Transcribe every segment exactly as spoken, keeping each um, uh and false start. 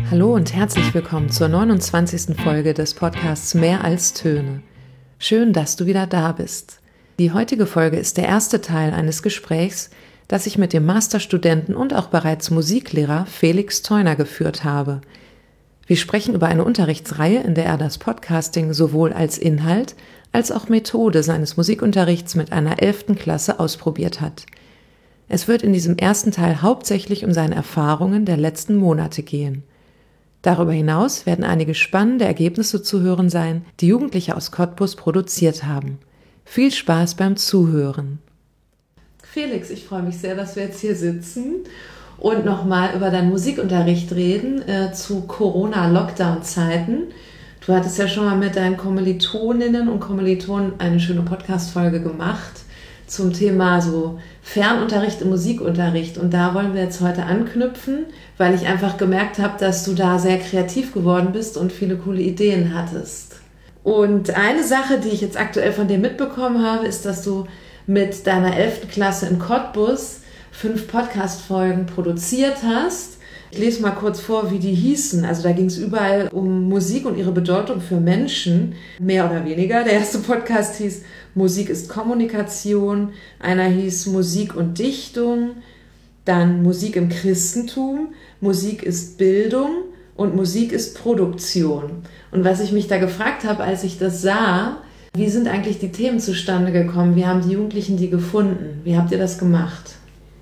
Hallo und herzlich willkommen zur neunundzwanzigsten Folge des Podcasts Mehr als Töne. Schön, dass du wieder da bist. Die heutige Folge ist der erste Teil eines Gesprächs, das ich mit dem Masterstudenten und auch bereits Musiklehrer Felix Theuner geführt habe. Wir sprechen über eine Unterrichtsreihe, in der er das Podcasting sowohl als Inhalt als auch Methode seines Musikunterrichts mit einer elften Klasse ausprobiert hat. Es wird in diesem ersten Teil hauptsächlich um seine Erfahrungen der letzten Monate gehen. Darüber hinaus werden einige spannende Ergebnisse zu hören sein, die Jugendliche aus Cottbus produziert haben. Viel Spaß beim Zuhören. Felix, ich freue mich sehr, dass wir jetzt hier sitzen und nochmal über deinen Musikunterricht reden äh, zu Corona-Lockdown-Zeiten. Du hattest ja schon mal mit deinen Kommilitoninnen und Kommilitonen eine schöne Podcast-Folge gemacht zum Thema so Fernunterricht im Musikunterricht. Und da wollen wir jetzt heute anknüpfen, weil ich einfach gemerkt habe, dass du da sehr kreativ geworden bist und viele coole Ideen hattest. Und eine Sache, die ich jetzt aktuell von dir mitbekommen habe, ist, dass du mit deiner elften Klasse in Cottbus fünf Podcast-Folgen produziert hast. Ich lese mal kurz vor, wie die hießen. Also da ging es überall um Musik und ihre Bedeutung für Menschen, mehr oder weniger. Der erste Podcast hieß Musik ist Kommunikation, einer hieß Musik und Dichtung, dann Musik im Christentum, Musik ist Bildung und Musik ist Produktion. Und was ich mich da gefragt habe, als ich das sah, wie sind eigentlich die Themen zustande gekommen? Wie haben die Jugendlichen die gefunden? Wie habt ihr das gemacht?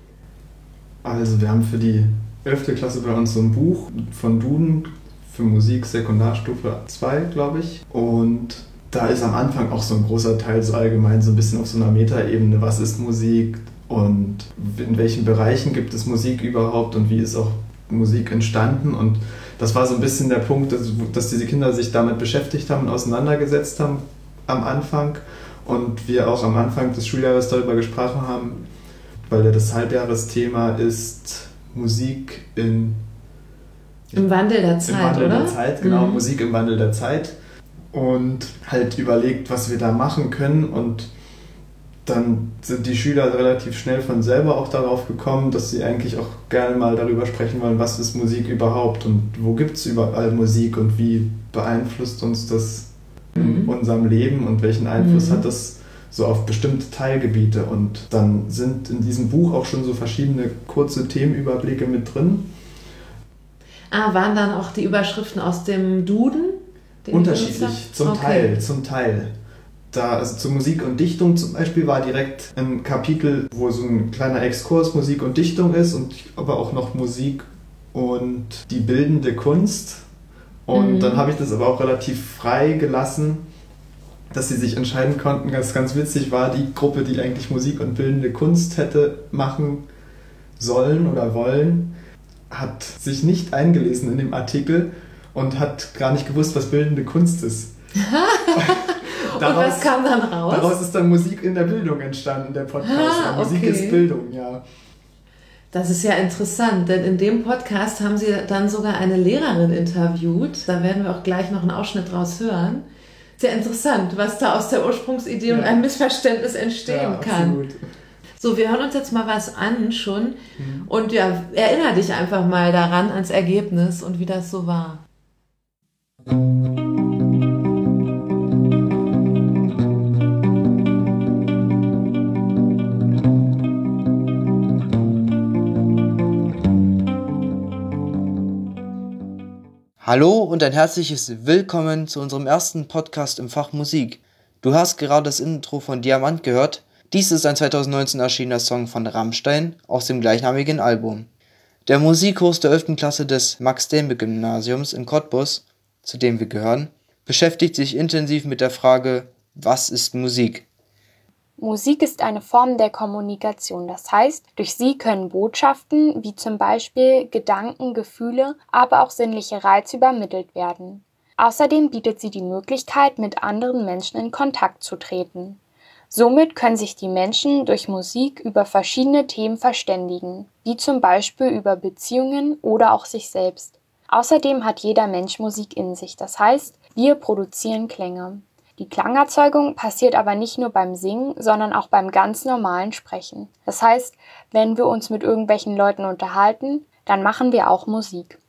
Also wir haben für die elfte Klasse bei uns so ein Buch von Duden für Musik Sekundarstufe zwei, glaube ich. Und da ist am Anfang auch so ein großer Teil so allgemein so ein bisschen auf so einer Metaebene, was ist Musik und in welchen Bereichen gibt es Musik überhaupt und wie ist auch Musik entstanden. Und das war so ein bisschen der Punkt, dass, dass diese Kinder sich damit beschäftigt haben und auseinandergesetzt haben am Anfang. Und wir auch am Anfang des Schuljahres darüber gesprochen haben, weil ja das Halbjahresthema ist Musik in, im Wandel der Zeit, im Wandel oder? der Zeit, genau, mhm. Musik im Wandel der Zeit. Und halt überlegt, was wir da machen können. Und dann sind die Schüler relativ schnell von selber auch darauf gekommen, dass sie eigentlich auch gerne mal darüber sprechen wollen, was ist Musik überhaupt und wo gibt es überall Musik und wie beeinflusst uns das in mhm. unserem Leben und welchen Einfluss mhm. hat das so auf bestimmte Teilgebiete. Und dann sind in diesem Buch auch schon so verschiedene kurze Themenüberblicke mit drin. Ah, waren dann auch die Überschriften aus dem Duden? Unterschiedlich, zum okay. Teil, zum Teil. Da, also zur Musik und Dichtung zum Beispiel war direkt ein Kapitel, wo so ein kleiner Exkurs Musik und Dichtung ist und aber auch noch Musik und die bildende Kunst. Und mhm. dann habe ich das aber auch relativ frei gelassen, dass sie sich entscheiden konnten. Ganz, ganz witzig war die Gruppe, die eigentlich Musik und bildende Kunst hätte machen sollen oder wollen, hat sich nicht eingelesen in dem Artikel und hat gar nicht gewusst, was bildende Kunst ist. daraus, und was kam dann raus? Daraus ist dann Musik in der Bildung entstanden, der Podcast. Ah, Musik okay. ist Bildung, ja. Das ist ja interessant, denn in dem Podcast haben sie dann sogar eine Lehrerin interviewt. Da werden wir auch gleich noch einen Ausschnitt draus hören. Sehr interessant, was da aus der Ursprungsidee ja. und einem Missverständnis entstehen ja, kann. Absolut. So, wir hören uns jetzt mal was an schon mhm. und ja, erinnere dich einfach mal daran, ans Ergebnis und wie das so war. Hallo und ein herzliches Willkommen zu unserem ersten Podcast im Fach Musik. Du hast gerade das Intro von Diamant gehört. Dies ist ein zweitausendneunzehn erschienener Song von Rammstein aus dem gleichnamigen Album. Der Musikkurs der elften Klasse des Max-Delme-Gymnasiums in Cottbus, zu dem wir gehören, beschäftigt sich intensiv mit der Frage, was ist Musik? Musik ist eine Form der Kommunikation, das heißt, durch sie können Botschaften wie zum Beispiel Gedanken, Gefühle, aber auch sinnliche Reize übermittelt werden. Außerdem bietet sie die Möglichkeit, mit anderen Menschen in Kontakt zu treten. Somit können sich die Menschen durch Musik über verschiedene Themen verständigen, wie zum Beispiel über Beziehungen oder auch sich selbst. Außerdem hat jeder Mensch Musik in sich, das heißt, wir produzieren Klänge. Die Klangerzeugung passiert aber nicht nur beim Singen, sondern auch beim ganz normalen Sprechen. Das heißt, wenn wir uns mit irgendwelchen Leuten unterhalten, dann machen wir auch Musik.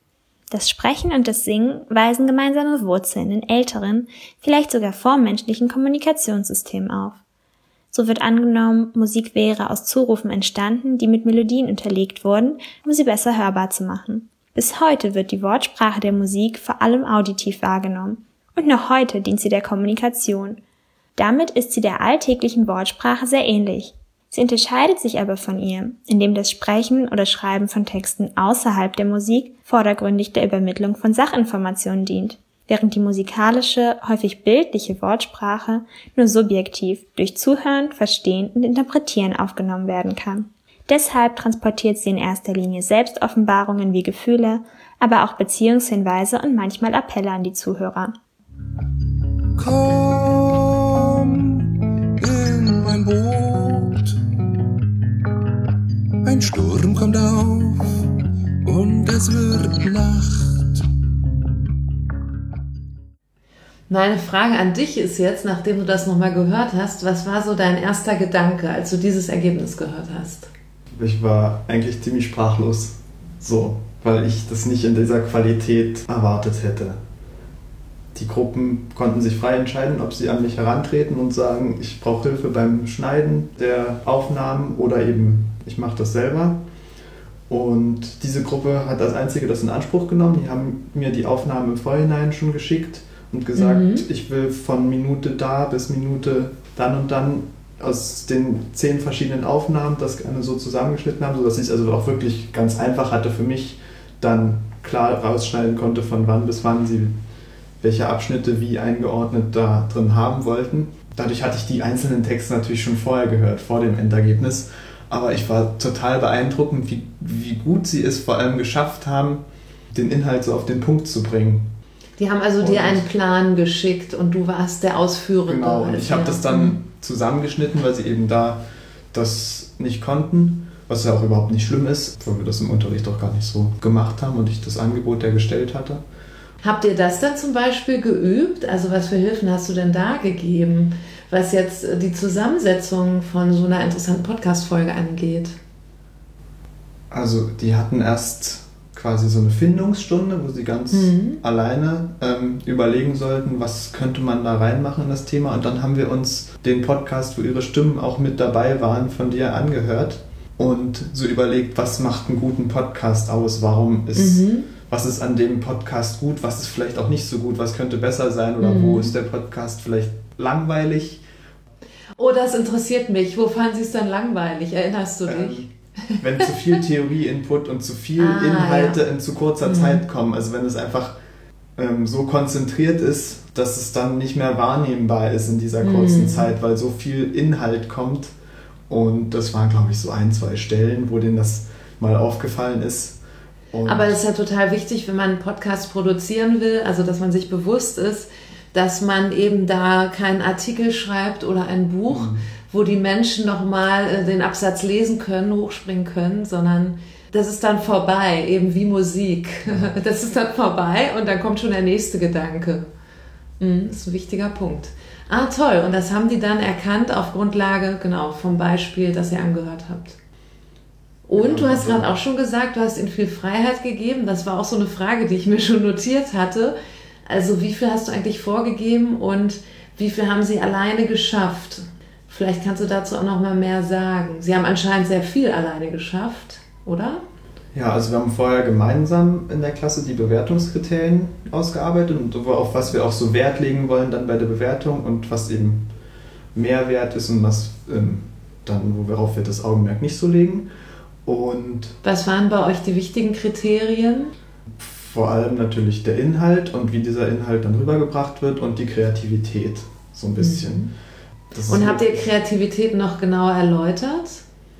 Das Sprechen und das Singen weisen gemeinsame Wurzeln in älteren, vielleicht sogar vormenschlichen Kommunikationssystemen auf. So wird angenommen, Musik wäre aus Zurufen entstanden, die mit Melodien unterlegt wurden, um sie besser hörbar zu machen. Bis heute wird die Wortsprache der Musik vor allem auditiv wahrgenommen. Und noch heute dient sie der Kommunikation. Damit ist sie der alltäglichen Wortsprache sehr ähnlich. Sie unterscheidet sich aber von ihr, indem das Sprechen oder Schreiben von Texten außerhalb der Musik vordergründig der Übermittlung von Sachinformationen dient, während die musikalische, häufig bildliche Wortsprache nur subjektiv durch Zuhören, Verstehen und Interpretieren aufgenommen werden kann. Deshalb transportiert sie in erster Linie Selbstoffenbarungen wie Gefühle, aber auch Beziehungshinweise und manchmal Appelle an die Zuhörer. Komm in mein Boot, ein Sturm kommt auf und es wird Nacht. Meine Frage an dich ist jetzt, nachdem du das nochmal gehört hast, was war so dein erster Gedanke, als du dieses Ergebnis gehört hast? Ich war eigentlich ziemlich sprachlos, so, weil ich das nicht in dieser Qualität erwartet hätte. Die Gruppen konnten sich frei entscheiden, ob sie an mich herantreten und sagen, ich brauche Hilfe beim Schneiden der Aufnahmen oder eben ich mache das selber. Und diese Gruppe hat als einzige das in Anspruch genommen. Die haben mir die Aufnahmen im Vorhinein schon geschickt und gesagt, mhm. ich will von Minute da bis Minute dann und dann aus den zehn verschiedenen Aufnahmen das gerne so zusammengeschnitten haben, sodass ich es also auch wirklich ganz einfach hatte für mich, dann klar rausschneiden konnte, von wann bis wann sie welche Abschnitte wie eingeordnet da drin haben wollten. Dadurch hatte ich die einzelnen Texte natürlich schon vorher gehört, vor dem Endergebnis. Aber ich war total beeindruckend, wie, wie gut sie es vor allem geschafft haben, den Inhalt so auf den Punkt zu bringen. Die haben also und dir einen Plan geschickt und du warst der Ausführende. Genau, und ich habe das dann zusammengeschnitten, weil sie eben da das nicht konnten, was ja auch überhaupt nicht schlimm ist, weil wir das im Unterricht auch gar nicht so gemacht haben und ich das Angebot ja gestellt hatte. Habt ihr das dann zum Beispiel geübt? Also was für Hilfen hast du denn da gegeben, was jetzt die Zusammensetzung von so einer interessanten Podcast-Folge angeht? Also die hatten erst quasi so eine Findungsstunde, wo sie ganz mhm. alleine ähm, überlegen sollten, was könnte man da reinmachen in das Thema. Und dann haben wir uns den Podcast, wo ihre Stimmen auch mit dabei waren, von dir angehört und so überlegt, was macht einen guten Podcast aus, warum ist... Mhm. Was ist an dem Podcast gut, was ist vielleicht auch nicht so gut, was könnte besser sein oder mhm. wo ist der Podcast vielleicht langweilig. Oh, das interessiert mich. Wo fanden Sie es dann langweilig? Erinnerst du dich? Ähm, wenn zu viel Theorie-Input und zu viel ah, Inhalte ja. in zu kurzer mhm. Zeit kommen. Also wenn es einfach ähm, so konzentriert ist, dass es dann nicht mehr wahrnehmbar ist in dieser kurzen mhm. Zeit, weil so viel Inhalt kommt. Und das waren, glaube ich, so ein, zwei Stellen, wo denen das mal aufgefallen ist. Und aber das ist ja total wichtig, wenn man einen Podcast produzieren will, also dass man sich bewusst ist, dass man eben da keinen Artikel schreibt oder ein Buch, mhm. wo die Menschen nochmal den Absatz lesen können, hochspringen können, sondern das ist dann vorbei, eben wie Musik. Das ist dann vorbei und dann kommt schon der nächste Gedanke. Das ist ein wichtiger Punkt. Ah, toll. Und das haben die dann erkannt auf Grundlage, genau, vom Beispiel, das ihr angehört habt. Und du hast gerade auch schon gesagt, du hast ihnen viel Freiheit gegeben. Das war auch so eine Frage, die ich mir schon notiert hatte. Also wie viel hast du eigentlich vorgegeben und wie viel haben sie alleine geschafft? Vielleicht kannst du dazu auch noch mal mehr sagen. Sie haben anscheinend sehr viel alleine geschafft, oder? Ja, also wir haben vorher gemeinsam in der Klasse die Bewertungskriterien ausgearbeitet und auf was wir auch so Wert legen wollen dann bei der Bewertung und was eben Mehrwert ist und was ähm, dann, worauf wir das Augenmerk nicht so legen. Und was waren bei euch die wichtigen Kriterien? Vor allem natürlich der Inhalt und wie dieser Inhalt dann rübergebracht wird und die Kreativität, so ein bisschen. Mhm. Und habt ihr Kreativität noch genauer erläutert?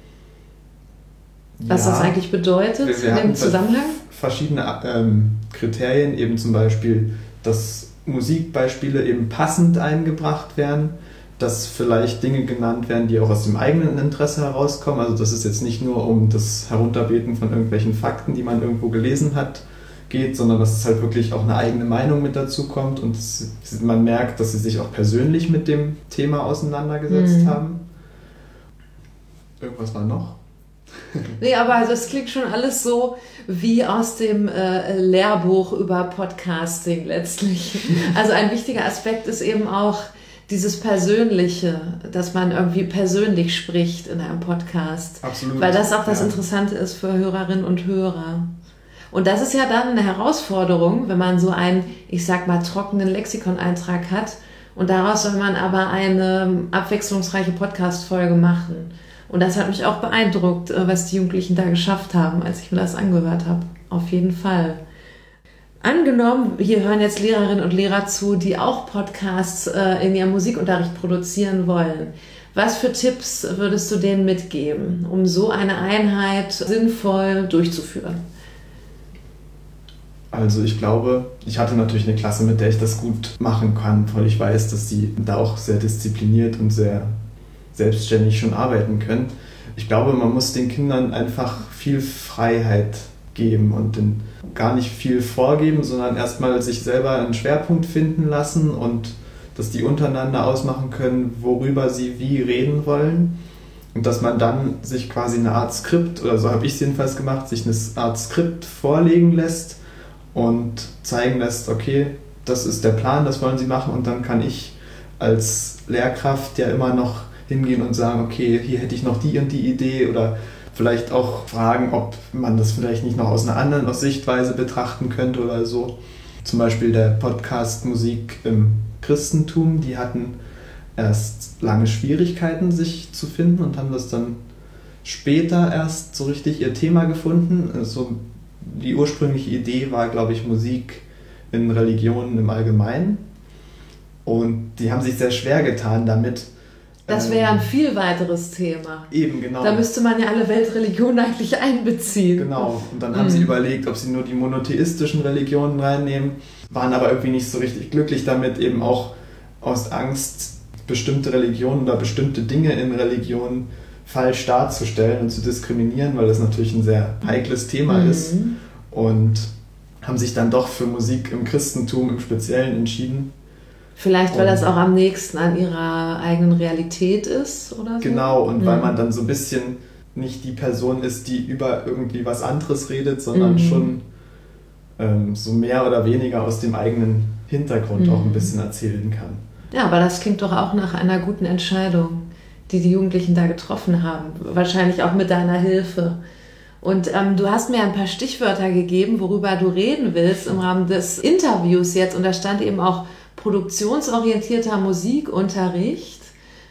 Was ja, das eigentlich bedeutet wir, wir in dem Zusammenhang? Verschiedene ähm, Kriterien, eben zum Beispiel, dass Musikbeispiele eben passend eingebracht werden, dass vielleicht Dinge genannt werden, die auch aus dem eigenen Interesse herauskommen. Also dass es jetzt nicht nur um das Herunterbeten von irgendwelchen Fakten, die man irgendwo gelesen hat, geht, sondern dass es halt wirklich auch eine eigene Meinung mit dazu kommt und es, man merkt, dass sie sich auch persönlich mit dem Thema auseinandergesetzt mhm. haben. Irgendwas war noch? Nee, aber also es klingt schon alles so wie aus dem äh, Lehrbuch über Podcasting letztlich. Also ein wichtiger Aspekt ist eben auch dieses Persönliche, dass man irgendwie persönlich spricht in einem Podcast. Absolut. Weil das auch das ja. Interessante ist für Hörerinnen und Hörer. Und das ist ja dann eine Herausforderung, wenn man so einen, ich sag mal, trockenen Lexikoneintrag hat und daraus soll man aber eine abwechslungsreiche Podcast-Folge machen. Und das hat mich auch beeindruckt, was die Jugendlichen da geschafft haben, als ich mir das angehört habe. Auf jeden Fall. Angenommen, hier hören jetzt Lehrerinnen und Lehrer zu, die auch Podcasts äh, in ihrem Musikunterricht produzieren wollen. Was für Tipps würdest du denen mitgeben, um so eine Einheit sinnvoll durchzuführen? Also ich glaube, ich hatte natürlich eine Klasse, mit der ich das gut machen kann, weil ich weiß, dass die da auch sehr diszipliniert und sehr selbstständig schon arbeiten können. Ich glaube, man muss den Kindern einfach viel Freiheit geben und den gar nicht viel vorgeben, sondern erstmal sich selber einen Schwerpunkt finden lassen und dass die untereinander ausmachen können, worüber sie wie reden wollen. Und dass man dann sich quasi eine Art Skript, oder so habe ich es jedenfalls gemacht, sich eine Art Skript vorlegen lässt und zeigen lässt, okay, das ist der Plan, das wollen sie machen, und dann kann ich als Lehrkraft ja immer noch hingehen und sagen, okay, hier hätte ich noch die und die Idee, oder vielleicht auch fragen, ob man das vielleicht nicht noch aus einer anderen Sichtweise betrachten könnte oder so. Zum Beispiel der Podcast Musik im Christentum, die hatten erst lange Schwierigkeiten, sich zu finden, und haben das dann später erst so richtig ihr Thema gefunden. Also die ursprüngliche Idee war, glaube ich, Musik in Religionen im Allgemeinen, und die haben sich sehr schwer getan damit. Das wäre ja ein viel weiteres Thema. Eben, genau. Da müsste man ja alle Weltreligionen eigentlich einbeziehen. Genau, und dann haben mhm. sie überlegt, ob sie nur die monotheistischen Religionen reinnehmen, waren aber irgendwie nicht so richtig glücklich damit, eben auch aus Angst, bestimmte Religionen oder bestimmte Dinge in Religionen falsch darzustellen und zu diskriminieren, weil das natürlich ein sehr heikles Thema mhm. ist, und haben sich dann doch für Musik im Christentum im Speziellen entschieden. Vielleicht, weil und das auch am nächsten an ihrer eigenen Realität ist, oder so? Genau, und mhm. weil man dann so ein bisschen nicht die Person ist, die über irgendwie was anderes redet, sondern mhm. schon ähm, so mehr oder weniger aus dem eigenen Hintergrund mhm. auch ein bisschen erzählen kann. Ja, aber das klingt doch auch nach einer guten Entscheidung, die die Jugendlichen da getroffen haben. Wahrscheinlich auch mit deiner Hilfe. Und ähm, du hast mir ein paar Stichwörter gegeben, worüber du reden willst im Rahmen des Interviews jetzt. Und da stand eben auch produktionsorientierter Musikunterricht.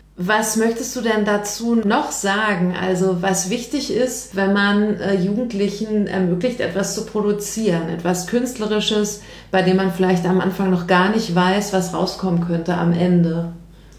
Was möchtest du denn dazu noch sagen? Also was wichtig ist, wenn man äh, Jugendlichen ermöglicht, etwas zu produzieren, etwas Künstlerisches, bei dem man vielleicht am Anfang noch gar nicht weiß, was rauskommen könnte am Ende?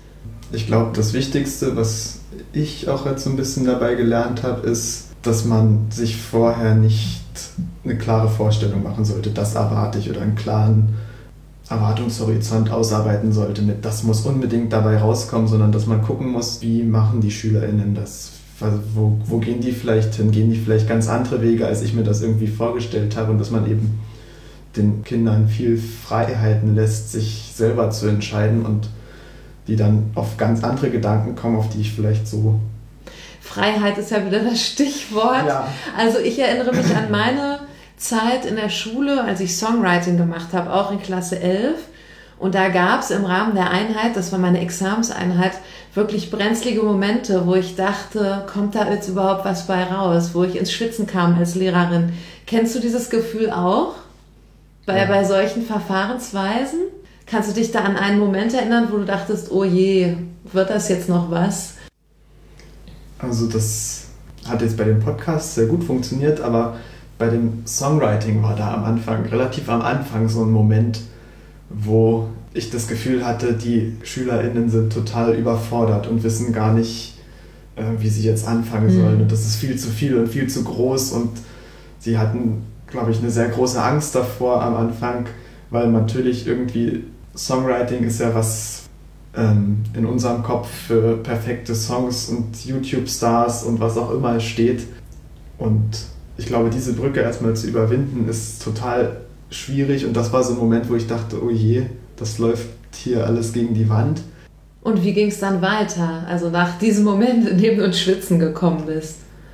Ich glaube, das Wichtigste, was ich auch jetzt so ein bisschen dabei gelernt habe, ist, dass man sich vorher nicht eine klare Vorstellung machen sollte, das erwarte ich, oder einen klaren Erwartungshorizont ausarbeiten sollte mit, das muss unbedingt dabei rauskommen, sondern dass man gucken muss, wie machen die SchülerInnen das, also wo, wo gehen die vielleicht hin, gehen die vielleicht ganz andere Wege, als ich mir das irgendwie vorgestellt habe, und dass man eben den Kindern viel Freiheiten lässt, sich selber zu entscheiden, und die dann auf ganz andere Gedanken kommen, auf die ich vielleicht so... Freiheit ist ja wieder das Stichwort. Ja. Also ich erinnere mich an meine Zeit in der Schule, als ich Songwriting gemacht habe, auch in Klasse elf. Und da gab es im Rahmen der Einheit, das war meine Examenseinheit, wirklich brenzlige Momente, wo ich dachte, kommt da jetzt überhaupt was bei raus? Wo ich ins Schwitzen kam als Lehrerin. Kennst du dieses Gefühl auch? Bei, ja. bei solchen Verfahrensweisen? Kannst du dich da an einen Moment erinnern, wo du dachtest, oh je, wird das jetzt noch was? Also das hat jetzt bei dem Podcast sehr gut funktioniert, aber bei dem Songwriting war da am Anfang, relativ am Anfang, so ein Moment, wo ich das Gefühl hatte, die SchülerInnen sind total überfordert und wissen gar nicht, äh, wie sie jetzt anfangen sollen. Mhm. Und das ist viel zu viel und viel zu groß, und sie hatten, glaube ich, eine sehr große Angst davor am Anfang, weil natürlich irgendwie Songwriting ist ja was ähm, in unserem Kopf für perfekte Songs und YouTube-Stars und was auch immer steht. Und ich glaube, diese Brücke erstmal zu überwinden, ist total schwierig, und das war so ein Moment, wo ich dachte, oh je, das läuft hier alles gegen die Wand. Und wie ging es dann weiter? Also nach diesem Moment, in dem du ins Schwitzen gekommen bist?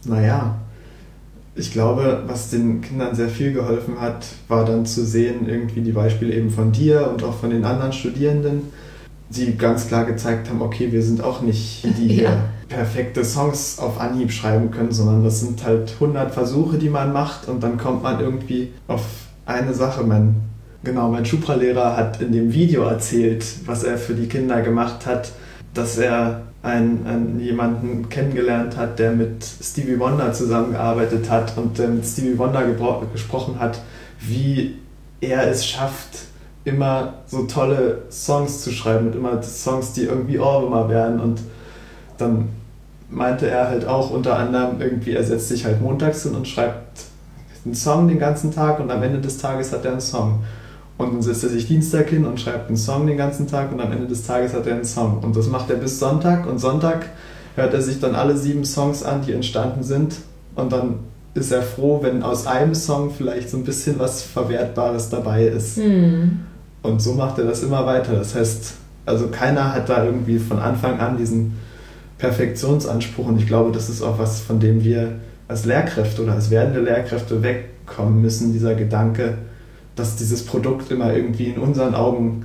naja, ich glaube, was den Kindern sehr viel geholfen hat, war dann zu sehen, irgendwie die Beispiele eben von dir und auch von den anderen Studierenden, die ganz klar gezeigt haben, okay, wir sind auch nicht die, die ja. perfekte Songs auf Anhieb schreiben können, sondern das sind halt hundert Versuche, die man macht und dann kommt man irgendwie auf eine Sache. Mein, genau, mein Schupra-Lehrer hat in dem Video erzählt, was er für die Kinder gemacht hat, dass er einen, einen, jemanden kennengelernt hat, der mit Stevie Wonder zusammengearbeitet hat und der mit Stevie Wonder gebro- gesprochen hat, wie er es schafft, immer so tolle Songs zu schreiben und immer Songs, die irgendwie Ohrwürmer werden. Und dann meinte er halt auch unter anderem irgendwie, er setzt sich halt montags hin und schreibt einen Song den ganzen Tag und am Ende des Tages hat er einen Song. Und dann setzt er sich Dienstag hin und schreibt einen Song den ganzen Tag und am Ende des Tages hat er einen Song. Und das macht er bis Sonntag und Sonntag hört er sich dann alle sieben Songs an, die entstanden sind und dann ist er froh, wenn aus einem Song vielleicht so ein bisschen was Verwertbares dabei ist. Mhm. Und so macht er das immer weiter. Das heißt, also keiner hat da irgendwie von Anfang an diesen Perfektionsanspruch und ich glaube, das ist auch was, von dem wir als Lehrkräfte oder als werdende Lehrkräfte wegkommen müssen, dieser Gedanke, dass dieses Produkt immer irgendwie in unseren Augen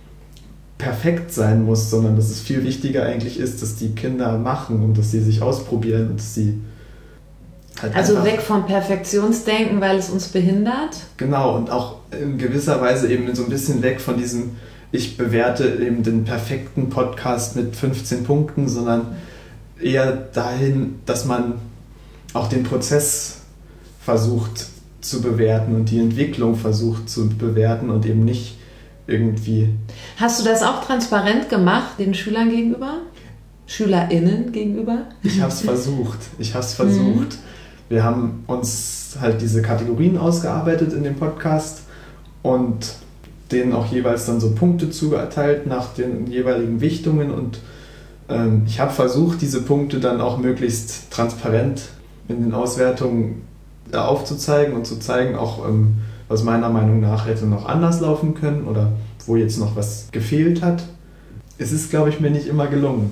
perfekt sein muss, sondern dass es viel wichtiger eigentlich ist, dass die Kinder machen und dass sie sich ausprobieren und dass sie halt also weg vom Perfektionsdenken, weil es uns behindert? Genau, und auch in gewisser Weise eben so ein bisschen weg von diesem, ich bewerte eben den perfekten Podcast mit fünfzehn Punkten, sondern eher dahin, dass man auch den Prozess versucht zu bewerten und die Entwicklung versucht zu bewerten und eben nicht irgendwie... Hast du das auch transparent gemacht, den Schülern gegenüber? SchülerInnen gegenüber? Ich habe es versucht. Ich habe es versucht. Mhm. Wir haben uns halt diese Kategorien ausgearbeitet in dem Podcast und denen auch jeweils dann so Punkte zugeteilt nach den jeweiligen Wichtungen und ähm, ich habe versucht, diese Punkte dann auch möglichst transparent in den Auswertungen aufzuzeigen und zu zeigen, auch ähm, was meiner Meinung nach hätte noch anders laufen können oder wo jetzt noch was gefehlt hat. Es ist, glaube ich, mir nicht immer gelungen.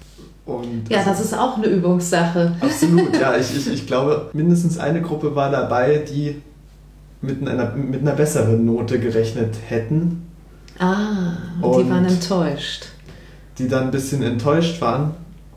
Und ja, das ist auch eine Übungssache. Absolut, ja. Ich, ich, ich glaube, mindestens eine Gruppe war dabei, die mit einer, mit einer besseren Note gerechnet hätten. Ah, und, und die waren enttäuscht. Die dann ein bisschen enttäuscht waren.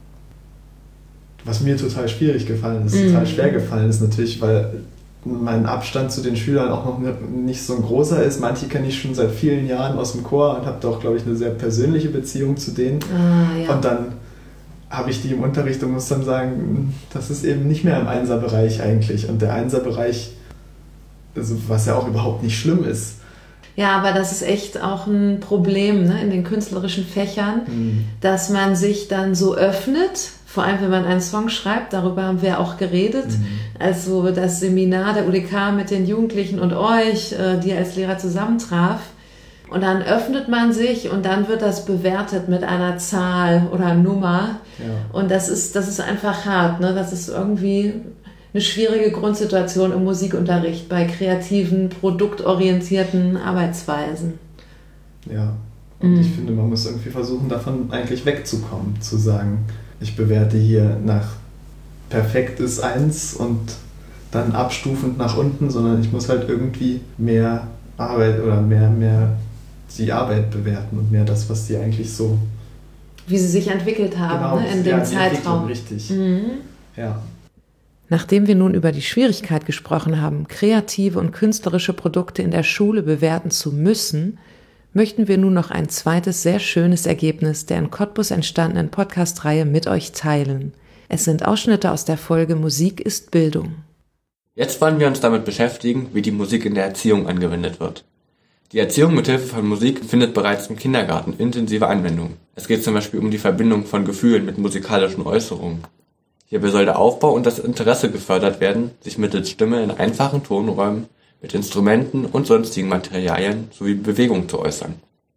Was mir total schwierig gefallen ist, mm. total schwer gefallen ist natürlich, weil mein Abstand zu den Schülern auch noch nicht so ein großer ist. Manche kenne ich schon seit vielen Jahren aus dem Chor und habe da auch, glaube ich, eine sehr persönliche Beziehung zu denen. Ah, ja. Und dann habe ich die im Unterricht und muss dann sagen, das ist eben nicht mehr im Einserbereich eigentlich. Und der Einserbereich, also was ja auch überhaupt nicht schlimm ist. Ja, aber das ist echt auch ein Problem, ne, in den künstlerischen Fächern, mhm. dass man sich dann so öffnet, vor allem wenn man einen Song schreibt, darüber haben wir auch geredet, mhm. also das Seminar der U D K mit den Jugendlichen und euch, die als Lehrer zusammentraf. Und dann öffnet man sich und dann wird das bewertet mit einer Zahl oder Nummer. Ja. Und das ist, das ist einfach hart, ne? Das ist irgendwie eine schwierige Grundsituation im Musikunterricht bei kreativen, produktorientierten Arbeitsweisen. Ja, und mhm. ich finde, man muss irgendwie versuchen, davon eigentlich wegzukommen, zu sagen, ich bewerte hier nach perfekt ist eins und dann abstufend nach unten, sondern ich muss halt irgendwie mehr Arbeit oder mehr, mehr die Arbeit bewerten und mehr das, was die eigentlich so... Wie sie sich entwickelt haben, genau, ne, in dem ja, Zeitraum. Richtig, mhm. ja. Nachdem wir nun über die Schwierigkeit gesprochen haben, kreative und künstlerische Produkte in der Schule bewerten zu müssen, möchten wir nun noch ein zweites sehr schönes Ergebnis der in Cottbus entstandenen Podcast-Reihe mit euch teilen. Es sind Ausschnitte aus der Folge Musik ist Bildung. Jetzt wollen wir uns damit beschäftigen, wie die Musik in der Erziehung angewendet wird. Die Erziehung mit Hilfe von Musik findet bereits im Kindergarten intensive Anwendung. Es geht zum Beispiel um die Verbindung von Gefühlen mit musikalischen Äußerungen. Hierbei soll der Aufbau und das Interesse gefördert werden, sich mittels Stimme in einfachen Tonräumen mit Instrumenten und sonstigen Materialien sowie Bewegung zu äußern.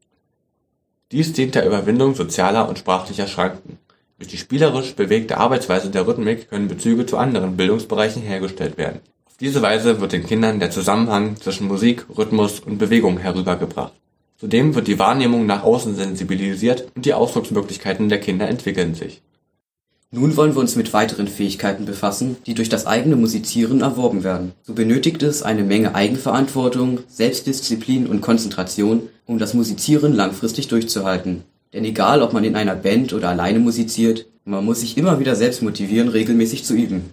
Dies dient der Überwindung sozialer und sprachlicher Schranken. Durch die spielerisch bewegte Arbeitsweise der Rhythmik können Bezüge zu anderen Bildungsbereichen hergestellt werden. Auf diese Weise wird den Kindern der Zusammenhang zwischen Musik, Rhythmus und Bewegung herübergebracht. Zudem wird die Wahrnehmung nach außen sensibilisiert und die Ausdrucksmöglichkeiten der Kinder entwickeln sich. Nun wollen wir uns mit weiteren Fähigkeiten befassen, die durch das eigene Musizieren erworben werden. So benötigt es eine Menge Eigenverantwortung, Selbstdisziplin und Konzentration, um das Musizieren langfristig durchzuhalten. Denn egal, ob man in einer Band oder alleine musiziert, man muss sich immer wieder selbst motivieren, regelmäßig zu üben.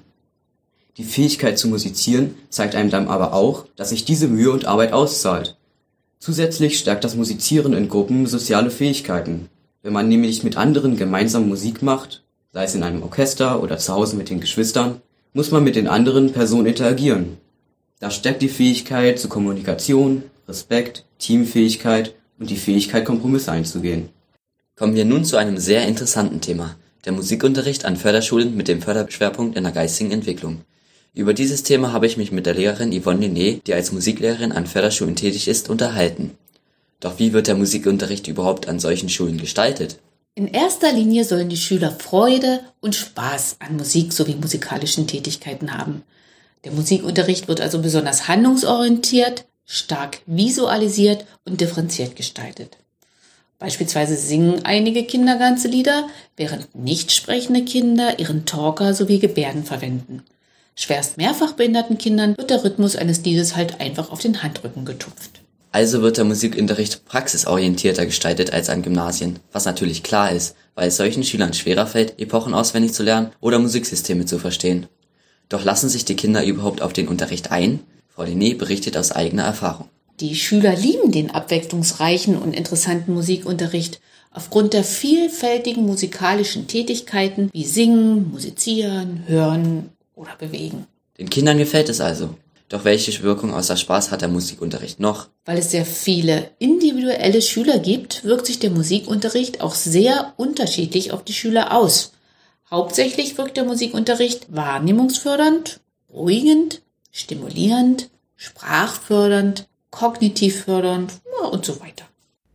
Die Fähigkeit zu musizieren zeigt einem dann aber auch, dass sich diese Mühe und Arbeit auszahlt. Zusätzlich stärkt das Musizieren in Gruppen soziale Fähigkeiten. Wenn man nämlich mit anderen gemeinsam Musik macht, sei es in einem Orchester oder zu Hause mit den Geschwistern, muss man mit den anderen Personen interagieren. Das stärkt die Fähigkeit zur Kommunikation, Respekt, Teamfähigkeit und die Fähigkeit, Kompromisse einzugehen. Kommen wir nun zu einem sehr interessanten Thema, der Musikunterricht an Förderschulen mit dem Förderschwerpunkt in der geistigen Entwicklung. Über dieses Thema habe ich mich mit der Lehrerin Yvonne Linné, die als Musiklehrerin an Förderschulen tätig ist, unterhalten. Doch wie wird der Musikunterricht überhaupt an solchen Schulen gestaltet? In erster Linie sollen die Schüler Freude und Spaß an Musik sowie musikalischen Tätigkeiten haben. Der Musikunterricht wird also besonders handlungsorientiert, stark visualisiert und differenziert gestaltet. Beispielsweise singen einige Kinder ganze Lieder, während nicht sprechende Kinder ihren Talker sowie Gebärden verwenden. Schwerst mehrfach behinderten Kindern wird der Rhythmus eines Liedes halt einfach auf den Handrücken getupft. Also wird der Musikunterricht praxisorientierter gestaltet als an Gymnasien, was natürlich klar ist, weil es solchen Schülern schwerer fällt, Epochen auswendig zu lernen oder Musiksysteme zu verstehen. Doch lassen sich die Kinder überhaupt auf den Unterricht ein? Frau Linné berichtet aus eigener Erfahrung. Die Schüler lieben den abwechslungsreichen und interessanten Musikunterricht aufgrund der vielfältigen musikalischen Tätigkeiten wie Singen, Musizieren, Hören oder Bewegen. Den Kindern gefällt es also. Doch welche Wirkung außer Spaß hat der Musikunterricht noch? Weil es sehr viele individuelle Schüler gibt, wirkt sich der Musikunterricht auch sehr unterschiedlich auf die Schüler aus. Hauptsächlich wirkt der Musikunterricht wahrnehmungsfördernd, beruhigend, stimulierend, sprachfördernd, kognitiv fördernd und so weiter.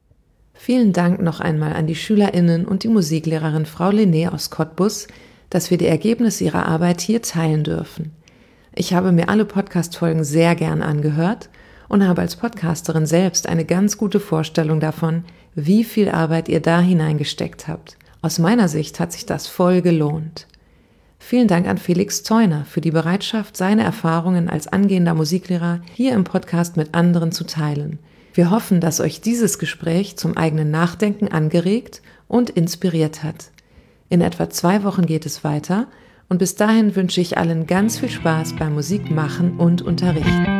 Vielen Dank noch einmal an die SchülerInnen und die Musiklehrerin Frau Linné aus Cottbus, dass wir die Ergebnisse ihrer Arbeit hier teilen dürfen. Ich habe mir alle Podcast-Folgen sehr gern angehört und habe als Podcasterin selbst eine ganz gute Vorstellung davon, wie viel Arbeit ihr da hineingesteckt habt. Aus meiner Sicht hat sich das voll gelohnt. Vielen Dank an Felix Zeuner für die Bereitschaft, seine Erfahrungen als angehender Musiklehrer hier im Podcast mit anderen zu teilen. Wir hoffen, dass euch dieses Gespräch zum eigenen Nachdenken angeregt und inspiriert hat. In etwa zwei Wochen geht es weiter und bis dahin wünsche ich allen ganz viel Spaß beim Musikmachen und Unterrichten.